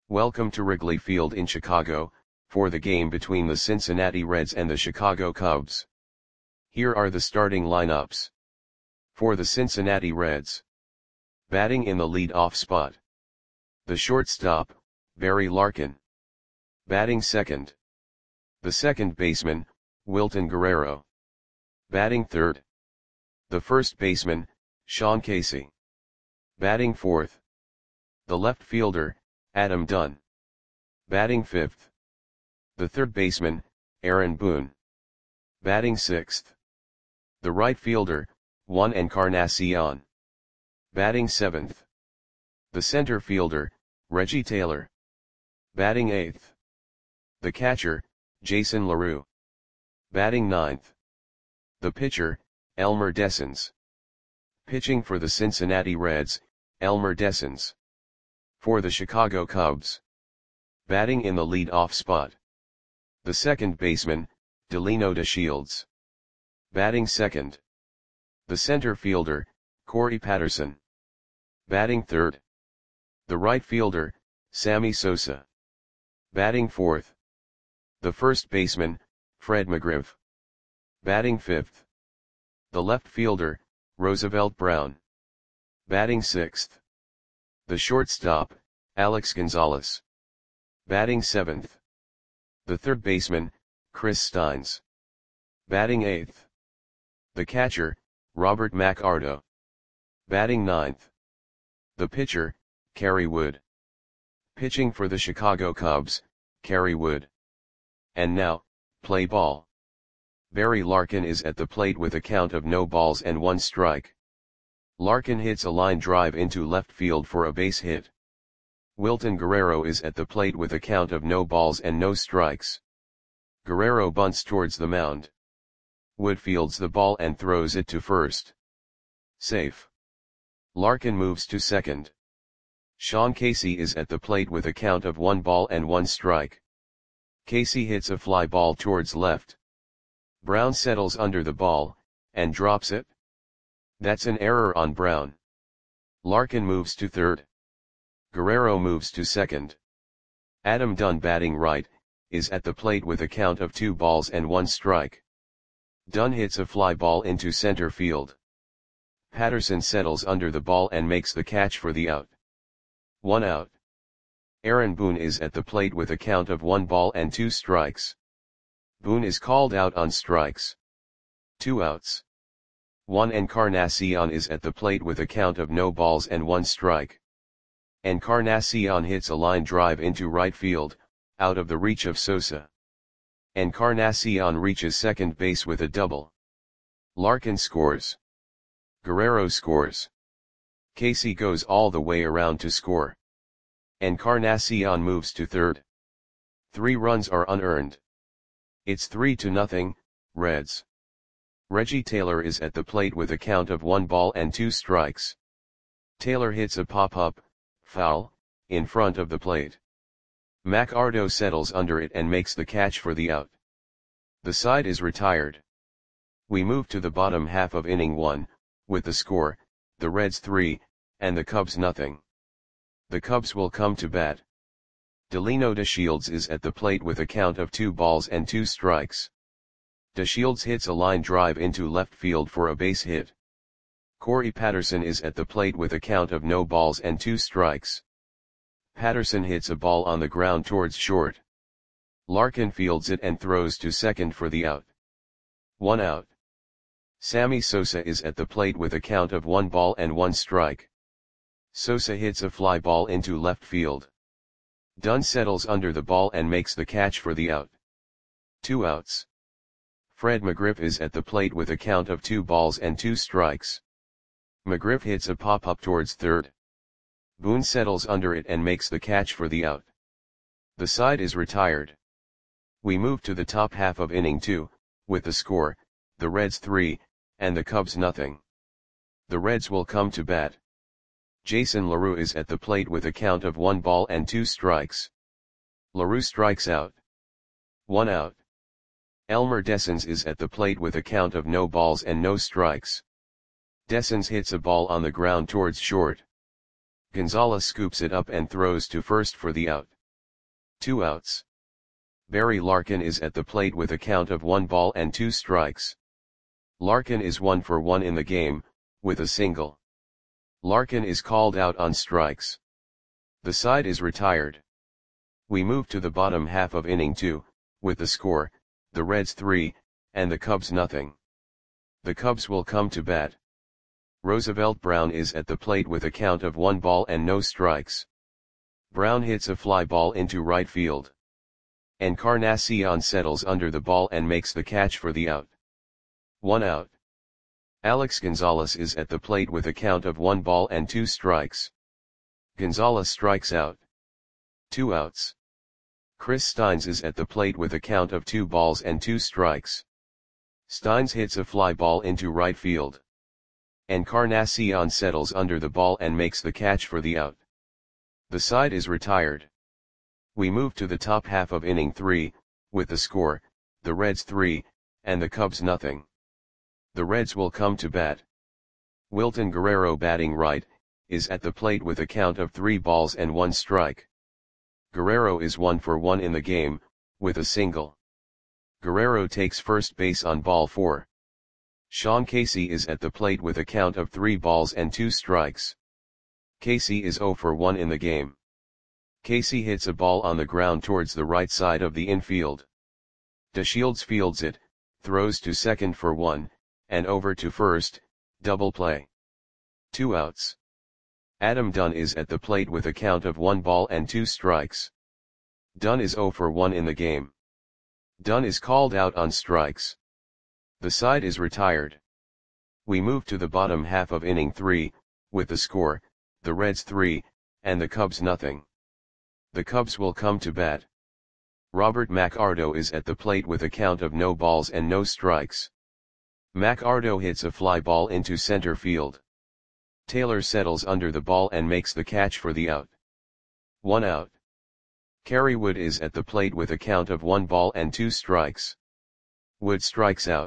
Welcome to Wrigley Field in Chicago, for the game between the Cincinnati Reds and the Chicago Cubs. Here are the starting lineups. For the Cincinnati Reds. Batting in the lead-off spot. The shortstop, Barry Larkin. Batting second. The second baseman, Wilton Guerrero. Batting third. The first baseman, Sean Casey. Batting fourth. The left fielder, Adam Dunn. Batting fifth. The third baseman, Aaron Boone. Batting sixth. The right fielder, Juan Encarnacion. Batting seventh. The center fielder, Reggie Taylor. Batting eighth. The catcher, Jason LaRue. Batting ninth. The pitcher, Elmer Dessens. Pitching for the Cincinnati Reds, Elmer Dessens. For the Chicago Cubs. Batting in the lead-off spot. The second baseman, Delino DeShields. Batting second. The center fielder, Corey Patterson. Batting third. The right fielder, Sammy Sosa. Batting fourth. The first baseman, Fred McGriff. Batting fifth. The left fielder, Roosevelt Brown. Batting sixth. The shortstop, Alex Gonzalez. Batting seventh. The third baseman, Chris Steins. Batting eighth. The catcher, Robert McArdo. Batting ninth. The pitcher, Kerry Wood. Pitching for the Chicago Cubs, Kerry Wood. And now, play ball. Barry Larkin is at the plate with a count of no balls and 1 strike. Larkin hits a line drive into left field for a base hit. Wilton Guerrero is at the plate with a count of no balls and no strikes. Guerrero bunts towards the mound. Wood fields the ball and throws it to first. Safe. Larkin moves to second. Sean Casey is at the plate with a count of 1 ball and 1 strike. Casey hits a fly ball towards left. Brown settles under the ball, and drops it. That's an error on Brown. Larkin moves to third. Guerrero moves to second. Adam Dunn, batting right, is at the plate with a count of 2 balls and 1 strike. Dunn hits a fly ball into center field. Patterson settles under the ball and makes the catch for the out. 1 out. Aaron Boone is at the plate with a count of 1 ball and 2 strikes. Boone is called out on strikes. 2 outs. Juan Encarnacion is at the plate with a count of no balls and 1 strike. Encarnacion hits a line drive into right field, out of the reach of Sosa. Encarnacion reaches second base with a double. Larkin scores. Guerrero scores. Casey goes all the way around to score. Encarnacion moves to third. 3 runs are unearned. It's 3-0, Reds. Reggie Taylor is at the plate with a count of 1 ball and 2 strikes. Taylor hits a pop-up, foul, in front of the plate. McArdo settles under it and makes the catch for the out. The side is retired. We move to the bottom half of inning 1, with the score, the Reds 3, and the Cubs nothing. The Cubs will come to bat. Delino DeShields is at the plate with a count of 2 balls and 2 strikes. DeShields hits a line drive into left field for a base hit. Corey Patterson is at the plate with a count of no balls and 2 strikes. Patterson hits a ball on the ground towards short. Larkin fields it and throws to second for the out. 1 out. Sammy Sosa is at the plate with a count of 1 ball and 1 strike. Sosa hits a fly ball into left field. Dunn settles under the ball and makes the catch for the out. 2 outs. Fred McGriff is at the plate with a count of 2 balls and 2 strikes. McGriff hits a pop-up towards third. Boone settles under it and makes the catch for the out. The side is retired. We move to the top half of inning 2, with the score, the Reds 3, and the Cubs nothing. The Reds will come to bat. Jason LaRue is at the plate with a count of 1 ball and 2 strikes. LaRue strikes out. 1 out. Elmer Dessens is at the plate with a count of no balls and no strikes. Dessens hits a ball on the ground towards short. Gonzalez scoops it up and throws to first for the out. 2 outs. Barry Larkin is at the plate with a count of 1 ball and 2 strikes. Larkin is 1 for 1 in the game, with a single. Larkin is called out on strikes. The side is retired. We move to the bottom half of inning 2, with the score, the Reds 3, and the Cubs nothing. The Cubs will come to bat. Roosevelt Brown is at the plate with a count of 1 ball and no strikes. Brown hits a fly ball into right field. Encarnacion settles under the ball and makes the catch for the out. 1 out. Alex Gonzalez is at the plate with a count of 1 ball and 2 strikes. Gonzalez strikes out. 2 outs. Chris Steins is at the plate with a count of 2 balls and 2 strikes. Steins hits a fly ball into right field. Encarnacion settles under the ball and makes the catch for the out. The side is retired. We move to the top half of inning 3, with the score, the Reds 3, and the Cubs nothing. The Reds will come to bat. Wilton Guerrero, batting right, is at the plate with a count of 3 balls and 1 strike. Guerrero is 1 for 1 in the game, with a single. Guerrero takes first base on ball 4. Sean Casey is at the plate with a count of 3 balls and 2 strikes. Casey is 0 for 1 in the game. Casey hits a ball on the ground towards the right side of the infield. DeShields fields it, throws to second for 1, and over to first, double play. 2 outs. Adam Dunn is at the plate with a count of 1 ball and 2 strikes. Dunn is 0 for 1 in the game. Dunn is called out on strikes. The side is retired. We move to the bottom half of inning 3, with the score, the Reds 3, and the Cubs nothing. The Cubs will come to bat. Robert McArdo is at the plate with a count of no balls and no strikes. McArdo hits a fly ball into center field. Taylor settles under the ball and makes the catch for the out. 1 out. Kerry Wood is at the plate with a count of 1 ball and 2 strikes. Wood strikes out.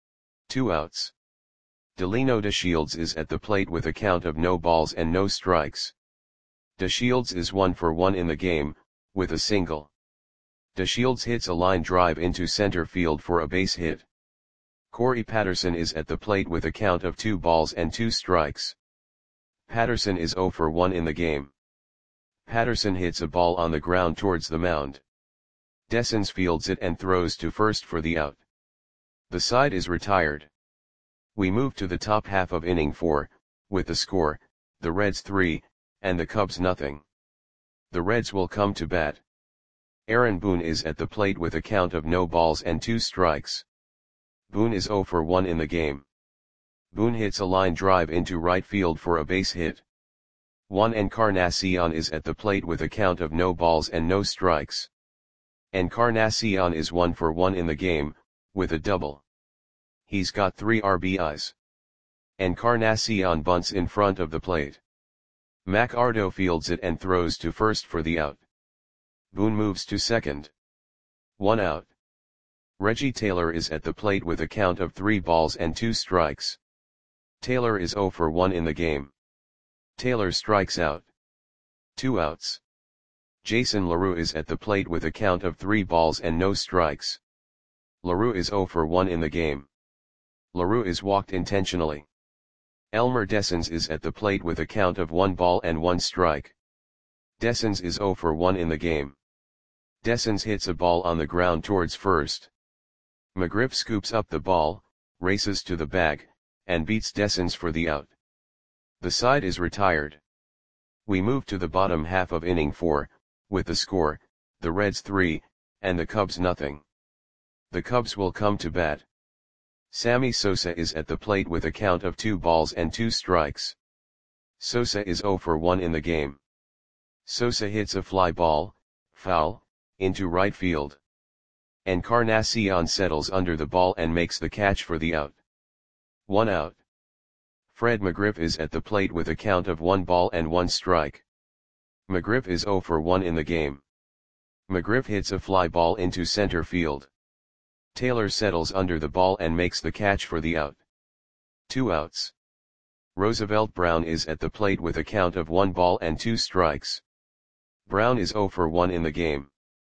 2 outs. Delino DeShields is at the plate with a count of no balls and no strikes. DeShields is 1 for 1 in the game, with a single. DeShields hits a line drive into center field for a base hit. Corey Patterson is at the plate with a count of 2 balls and 2 strikes. Patterson is 0 for 1 in the game. Patterson hits a ball on the ground towards the mound. Dessens fields it and throws to first for the out. The side is retired. We move to the top half of inning 4, with the score, the Reds 3, and the Cubs nothing. The Reds will come to bat. Aaron Boone is at the plate with a count of no balls and 2 strikes. Boone is 0 for 1 in the game. Boone hits a line drive into right field for a base hit. Juan Encarnacion is at the plate with a count of no balls and no strikes. Encarnacion is 1 for 1 in the game, with a double. He's got 3 RBIs. Encarnacion bunts in front of the plate. McArdo fields it and throws to first for the out. Boone moves to second. 1 out. Reggie Taylor is at the plate with a count of 3 balls and 2 strikes. Taylor is 0 for 1 in the game. Taylor strikes out. 2 outs. Jason LaRue is at the plate with a count of 3 balls and no strikes. LaRue is 0 for 1 in the game. LaRue is walked intentionally. Elmer Dessens is at the plate with a count of 1 ball and 1 strike. Dessens is 0 for 1 in the game. Dessens hits a ball on the ground towards first. McGriff scoops up the ball, races to the bag, and beats Dessens for the out. The side is retired. We move to the bottom half of inning 4, with the score, the Reds 3, and the Cubs nothing. The Cubs will come to bat. Sammy Sosa is at the plate with a count of 2 balls and 2 strikes. Sosa is 0 for 1 in the game. Sosa hits a fly ball, foul, into right field. Encarnacion settles under the ball and makes the catch for the out. 1 out. Fred McGriff is at the plate with a count of 1 ball and 1 strike. McGriff is 0 for 1 in the game. McGriff hits a fly ball into center field. Taylor settles under the ball and makes the catch for the out. 2 outs. Roosevelt Brown is at the plate with a count of 1 ball and 2 strikes. Brown is 0 for 1 in the game.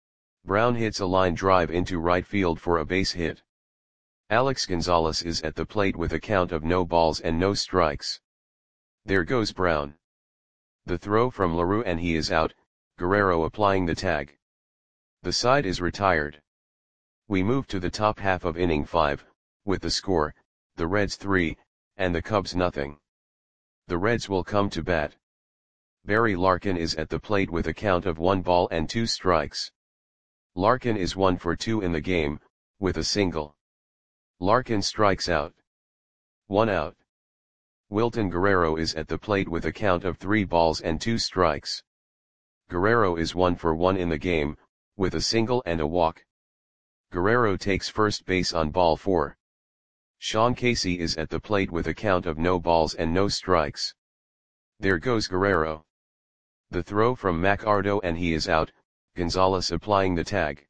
Brown hits a line drive into right field for a base hit. Alex Gonzalez is at the plate with a count of no balls and no strikes. There goes Brown. The throw from LaRue and he is out, Guerrero applying the tag. The side is retired. We move to the top half of inning 5, with the score, the Reds 3, and the Cubs nothing. The Reds will come to bat. Barry Larkin is at the plate with a count of 1 ball and 2 strikes. Larkin is 1 for 2 in the game, with a single. Larkin strikes out. 1 out. Wilton Guerrero is at the plate with a count of 3 balls and 2 strikes. Guerrero is 1 for 1 in the game, with a single and a walk. Guerrero takes first base on ball 4. Sean Casey is at the plate with a count of no balls and no strikes. There goes Guerrero. The throw from McArdo and he is out, Gonzalez applying the tag.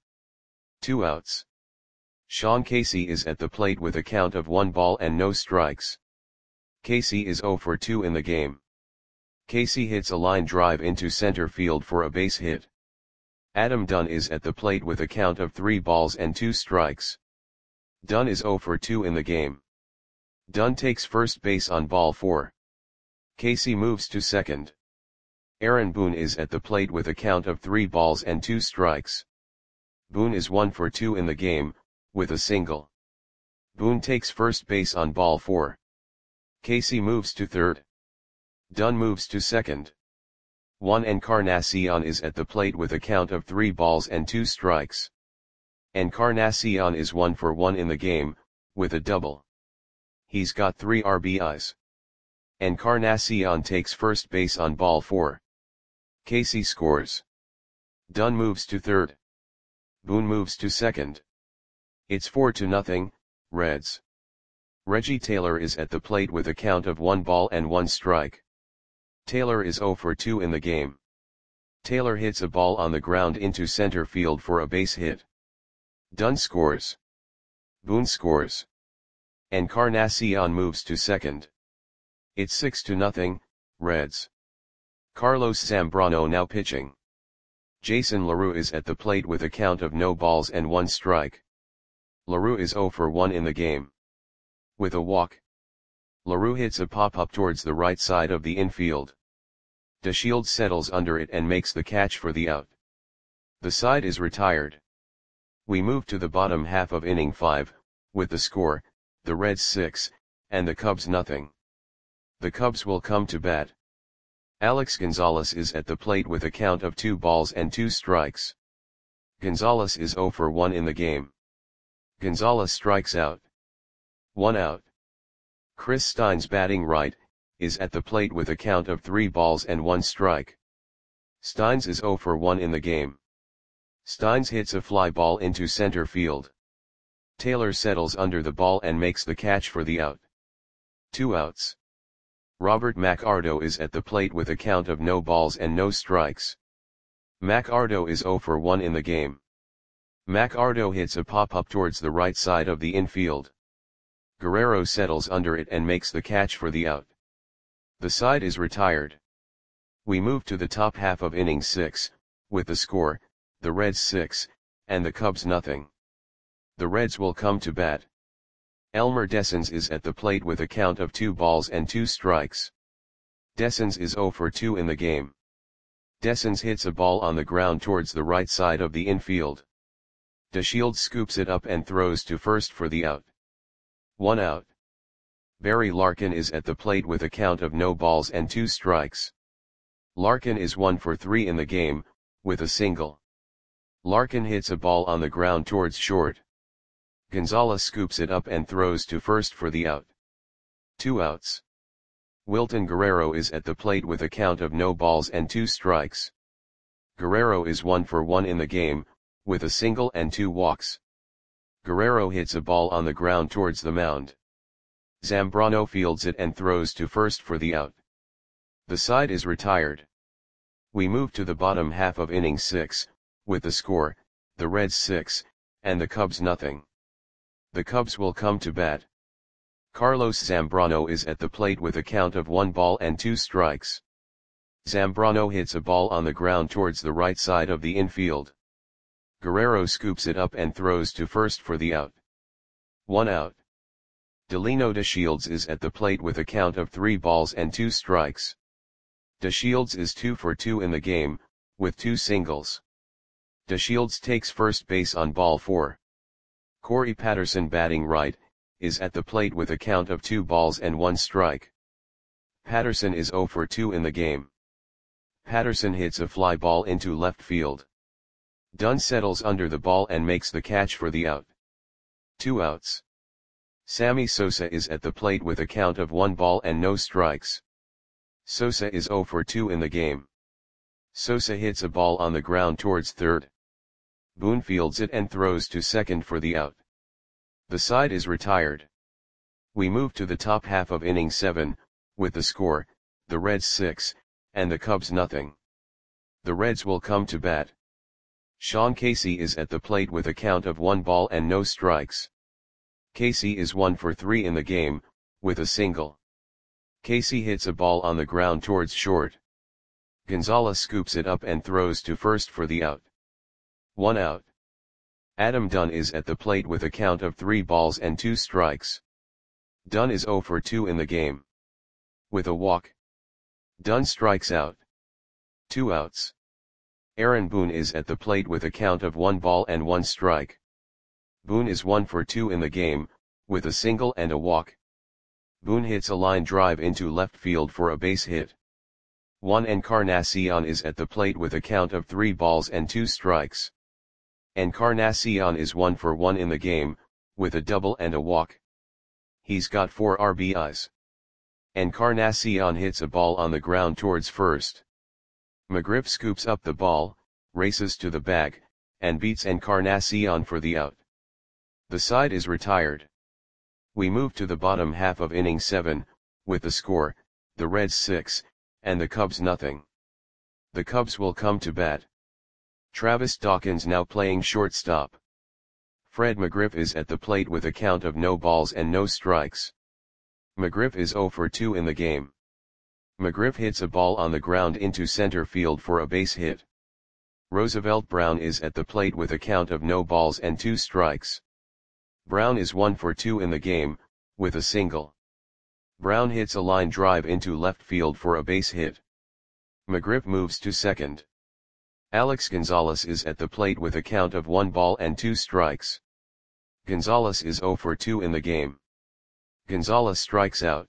2 outs. Sean Casey is at the plate with a count of 1 ball and no strikes. Casey is 0 for 2 in the game. Casey hits a line drive into center field for a base hit. Adam Dunn is at the plate with a count of 3 balls and 2 strikes. Dunn is 0 for 2 in the game. Dunn takes first base on ball 4. Casey moves to second. Aaron Boone is at the plate with a count of 3 balls and 2 strikes. Boone is 1 for 2 in the game, with a single. Boone takes first base on ball 4. Casey moves to third. Dunn moves to second. Juan Encarnacion is at the plate with a count of 3 balls and 2 strikes. Encarnacion is 1 for 1 in the game, with a double. He's got 3 RBIs. Encarnacion takes first base on ball 4. Casey scores. Dunn moves to third. Boone moves to second. It's 4-0, Reds. Reggie Taylor is at the plate with a count of 1 ball and 1 strike. Taylor is 0 for 2 in the game. Taylor hits a ball on the ground into center field for a base hit. Dunn scores. Boone scores. Encarnacion moves to second. It's 6-0, Reds. Carlos Zambrano now pitching. Jason LaRue is at the plate with a count of no balls and 1 strike. LaRue is 0 for 1 in the game. With a walk. LaRue hits a pop-up towards the right side of the infield. DeShields settles under it and makes the catch for the out. The side is retired. We move to the bottom half of inning 5, with the score, the Reds 6, and the Cubs nothing. The Cubs will come to bat. Alex Gonzalez is at the plate with a count of 2 balls and 2 strikes. Gonzalez is 0 for 1 in the game. Gonzalez strikes out. 1 out. Chris Steins batting right, is at the plate with a count of 3 balls and 1 strike. Steins is 0 for 1 in the game. Steins hits a fly ball into center field. Taylor settles under the ball and makes the catch for the out. 2 outs. Robert McArdo is at the plate with a count of no balls and no strikes. McArdo is 0 for 1 in the game. McArdo hits a pop-up towards the right side of the infield. Guerrero settles under it and makes the catch for the out. The side is retired. We move to the top half of inning 6, with the score, the Reds 6, and the Cubs nothing. The Reds will come to bat. Elmer Dessens is at the plate with a count of 2 balls and 2 strikes. Dessens is 0 for 2 in the game. Dessens hits a ball on the ground towards the right side of the infield. DeShields scoops it up and throws to first for the out. 1 out. Barry Larkin is at the plate with a count of no balls and 2 strikes. Larkin is 1 for 3 in the game, with a single. Larkin hits a ball on the ground towards short. Gonzalez scoops it up and throws to first for the out. 2 outs. Wilton Guerrero is at the plate with a count of no balls and 2 strikes. Guerrero is 1 for 1 in the game, with a single and 2 walks. Guerrero hits a ball on the ground towards the mound. Zambrano fields it and throws to first for the out. The side is retired. We move to the bottom half of inning 6, with the score, the Reds 6, and the Cubs nothing. The Cubs will come to bat. Carlos Zambrano is at the plate with a count of 1 ball and 2 strikes. Zambrano hits a ball on the ground towards the right side of the infield. Guerrero scoops it up and throws to first for the out. 1 out. Delino DeShields is at the plate with a count of 3 balls and 2 strikes. DeShields is 2 for 2 in the game, with 2 singles. DeShields takes first base on ball 4. Corey Patterson, batting right, is at the plate with a count of 2 balls and 1 strike. Patterson is 0 for 2 in the game. Patterson hits a fly ball into left field. Dunn settles under the ball and makes the catch for the out. 2 outs. Sammy Sosa is at the plate with a count of 1 ball and no strikes. Sosa is 0 for 2 in the game. Sosa hits a ball on the ground towards third. Boone fields it and throws to second for the out. The side is retired. We move to the top half of inning 7, with the score, the Reds 6, and the Cubs nothing. The Reds will come to bat. Sean Casey is at the plate with a count of 1 ball and no strikes. Casey is 1 for 3 in the game, with a single. Casey hits a ball on the ground towards short. Gonzalez scoops it up and throws to first for the out. 1 out. Adam Dunn is at the plate with a count of 3 balls and 2 strikes. Dunn is 0 for 2 in the game. With a walk. Dunn strikes out. 2 outs. Aaron Boone is at the plate with a count of 1 ball and 1 strike. Boone is 1 for 2 in the game, with a single and a walk. Boone hits a line drive into left field for a base hit. Juan Encarnacion is at the plate with a count of 3 balls and 2 strikes. Encarnacion is 1 for 1 in the game, with a double and a walk. He's got 4 RBIs. Encarnacion hits a ball on the ground towards first. McGriff scoops up the ball, races to the bag, and beats Encarnacion for the out. The side is retired. We move to the bottom half of inning 7, with the score, the Reds 6, and the Cubs nothing. The Cubs will come to bat. Travis Dawkins now playing shortstop. Fred McGriff is at the plate with a count of no balls and no strikes. McGriff is 0 for 2 in the game. McGriff hits a ball on the ground into center field for a base hit. Roosevelt Brown is at the plate with a count of no balls and 2 strikes. Brown is 1 for 2 in the game, with a single. Brown hits a line drive into left field for a base hit. McGriff moves to second. Alex Gonzalez is at the plate with a count of 1 ball and 2 strikes. Gonzalez is 0 for 2 in the game. Gonzalez strikes out.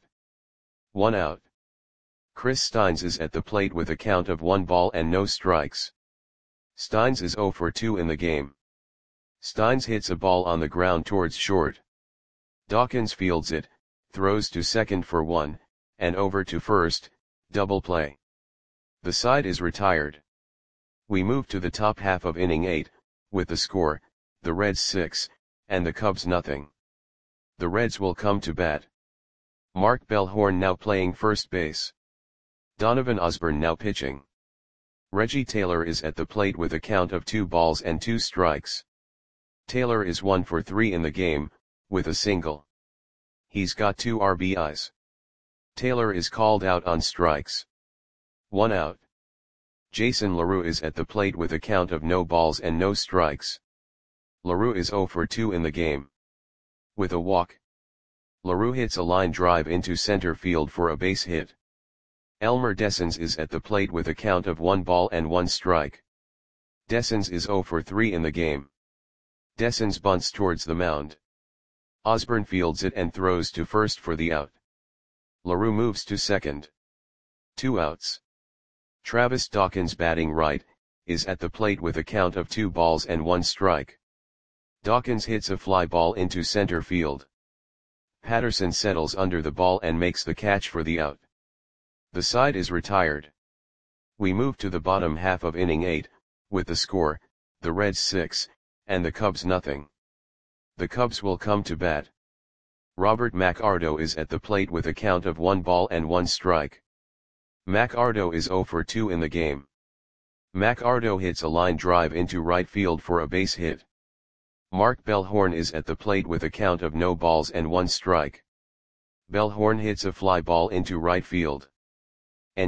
1 out. Chris Steins is at the plate with a count of 1 ball and no strikes. Steins is 0 for 2 in the game. Steins hits a ball on the ground towards short. Dawkins fields it, throws to second for 1, and over to first, double play. The side is retired. We move to the top half of inning 8, with the score, the Reds 6, and the Cubs nothing. The Reds will come to bat. Mark Bellhorn now playing first base. Donovan Osborne now pitching. Reggie Taylor is at the plate with a count of 2 balls and 2 strikes. Taylor is 1 for 3 in the game, with a single. He's got 2 RBIs. Taylor is called out on strikes. 1 out. Jason LaRue is at the plate with a count of no balls and no strikes. LaRue is 0 for 2 in the game. With a walk. LaRue hits a line drive into center field for a base hit. Elmer Dessens is at the plate with a count of 1 ball and 1 strike. Dessens is 0 for 3 in the game. Dessens bunts towards the mound. Osborne fields it and throws to first for the out. LaRue moves to second. 2 outs. Travis Dawkins, batting right, is at the plate with a count of 2 balls and 1 strike. Dawkins hits a fly ball into center field. Patterson settles under the ball and makes the catch for the out. The side is retired. We move to the bottom half of inning 8, with the score, the Reds 6, and the Cubs nothing. The Cubs will come to bat. Robert McArdo is at the plate with a count of 1 ball and 1 strike. McArdo is 0 for 2 in the game. McArdo hits a line drive into right field for a base hit. Mark Bellhorn is at the plate with a count of no balls and 1 strike. Bellhorn hits a fly ball into right field.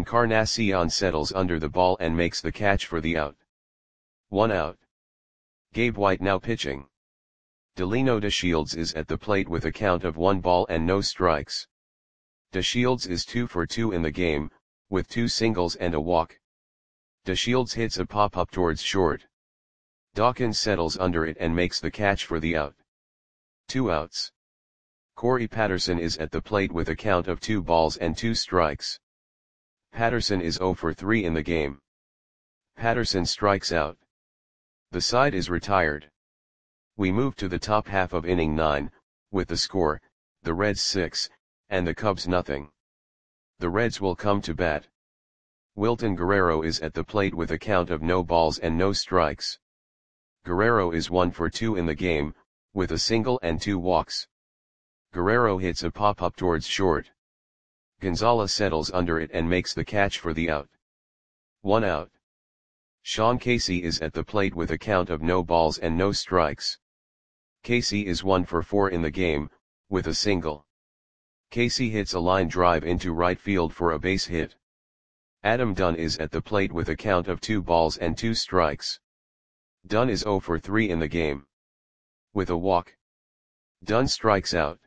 Encarnacion settles under the ball and makes the catch for the out. 1 out. Gabe White now pitching. Delino DeShields is at the plate with a count of 1 ball and no strikes. DeShields is 2 for 2 in the game, with 2 singles and a walk. DeShields hits a pop-up towards short. Dawkins settles under it and makes the catch for the out. 2 outs. Corey Patterson is at the plate with a count of 2 balls and 2 strikes. Patterson is 0 for 3 in the game. Patterson strikes out. The side is retired. We move to the top half of inning 9, with the score, the Reds 6, and the Cubs nothing. The Reds will come to bat. Wilton Guerrero is at the plate with a count of no balls and no strikes. Guerrero is 1 for 2 in the game, with a single and 2 walks. Guerrero hits a pop-up towards short. Gonzalez settles under it and makes the catch for the out. 1 out. Sean Casey is at the plate with a count of no balls and no strikes. Casey is 1 for 4 in the game, with a single. Casey hits a line drive into right field for a base hit. Adam Dunn is at the plate with a count of 2 balls and 2 strikes. Dunn is 0 for 3 in the game. With a walk. Dunn strikes out.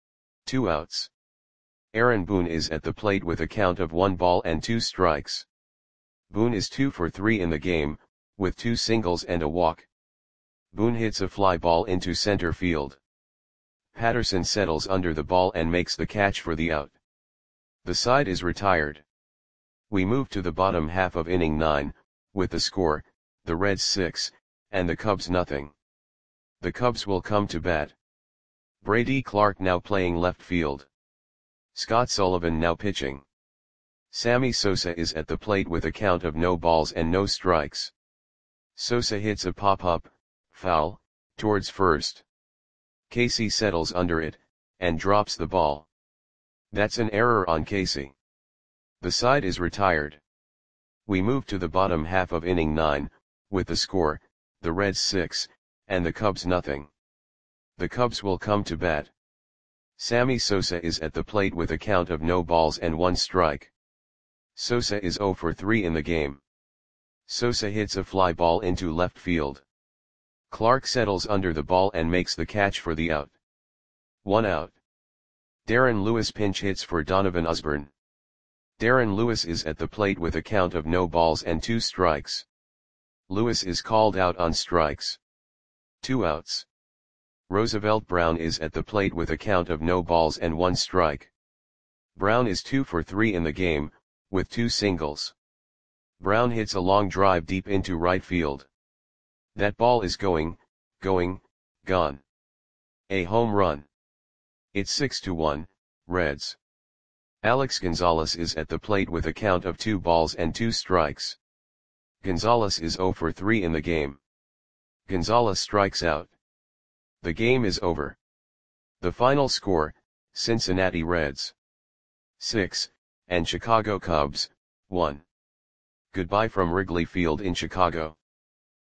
2 outs. Aaron Boone is at the plate with a count of 1 ball and 2 strikes. Boone is 2 for 3 in the game, with 2 singles and a walk. Boone hits a fly ball into center field. Patterson settles under the ball and makes the catch for the out. The side is retired. We move to the bottom half of inning 9, with the score, the Reds 6, and the Cubs nothing. The Cubs will come to bat. Brady Clark now playing left field. Scott Sullivan now pitching. Sammy Sosa is at the plate with a count of no balls and no strikes. Sosa hits a pop-up, foul, towards first. Casey settles under it, and drops the ball. That's an error on Casey. The side is retired. We move to the bottom half of inning 9, with the score, the Reds 6, and the Cubs nothing. The Cubs will come to bat. Sammy Sosa is at the plate with a count of no balls and 1 strike. Sosa is 0 for 3 in the game. Sosa hits a fly ball into left field. Clark settles under the ball and makes the catch for the out. 1 out. Darren Lewis pinch hits for Donovan Osborne. Darren Lewis is at the plate with a count of no balls and 2 strikes. Lewis is called out on strikes. 2 outs. Roosevelt Brown is at the plate with a count of no balls and 1 strike. Brown is 2 for 3 in the game, with 2 singles. Brown hits a long drive deep into right field. That ball is gone. A home run. It's 6-1, Reds. Alex Gonzalez is at the plate with a count of 2 balls and 2 strikes. Gonzalez is 0 for 3 in the game. Gonzalez strikes out. The game is over. The final score, Cincinnati Reds 6, and Chicago Cubs 1. Goodbye from Wrigley Field in Chicago.